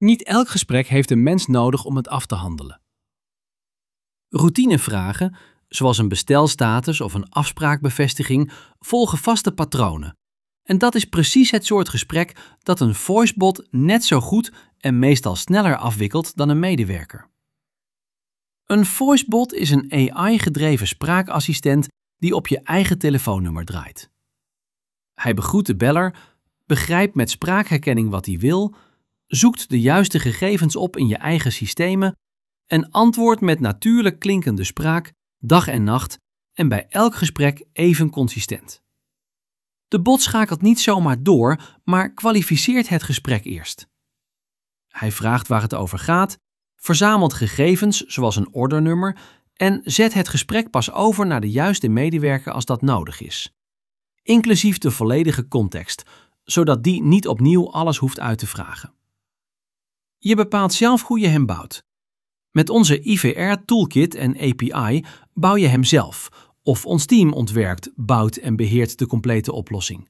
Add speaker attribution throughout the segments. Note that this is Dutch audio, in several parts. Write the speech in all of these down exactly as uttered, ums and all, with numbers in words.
Speaker 1: Niet elk gesprek heeft een mens nodig om het af te handelen. Routinevragen, zoals een bestelstatus of een afspraakbevestiging, volgen vaste patronen. En dat is precies het soort gesprek dat een voicebot net zo goed en meestal sneller afwikkelt dan een medewerker. Een voicebot is een A I-gedreven spraakassistent die op je eigen telefoonnummer draait. Hij begroet de beller, begrijpt met spraakherkenning wat hij wil, zoekt de juiste gegevens op in je eigen systemen en antwoordt met natuurlijk klinkende spraak, dag en nacht en bij elk gesprek even consistent. De bot schakelt niet zomaar door, maar kwalificeert het gesprek eerst. Hij vraagt waar het over gaat, verzamelt gegevens zoals een ordernummer en zet het gesprek pas over naar de juiste medewerker als dat nodig is. Inclusief de volledige context, zodat die niet opnieuw alles hoeft uit te vragen. Je bepaalt zelf hoe je hem bouwt. Met onze I V R-toolkit en A P I bouw je hem zelf, of ons team ontwerpt, bouwt en beheert de complete oplossing.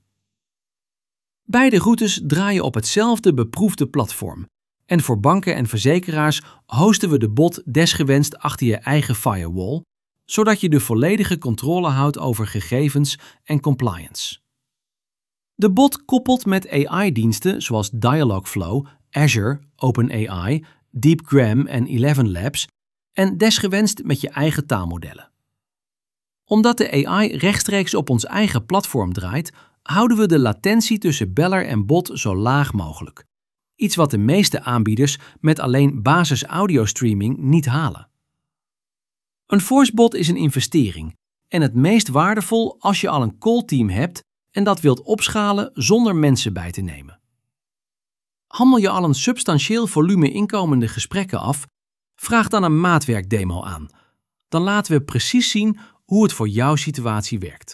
Speaker 1: Beide routes draaien op hetzelfde beproefde platform. En voor banken en verzekeraars hosten we de bot desgewenst achter je eigen firewall, zodat je de volledige controle houdt over gegevens en compliance. De bot koppelt met A I-diensten zoals Dialogflow, Azure, OpenAI, DeepGram en Eleven Labs en desgewenst met je eigen taalmodellen. Omdat de A I rechtstreeks op ons eigen platform draait, houden we de latentie tussen beller en bot zo laag mogelijk. Iets wat de meeste aanbieders met alleen basis audiostreaming niet halen. Een voicebot is een investering en het meest waardevol als je al een callteam hebt en dat wilt opschalen zonder mensen bij te nemen. Handel je al een substantieel volume inkomende gesprekken af, vraag dan een maatwerkdemo aan. Dan laten we precies zien hoe het voor jouw situatie werkt.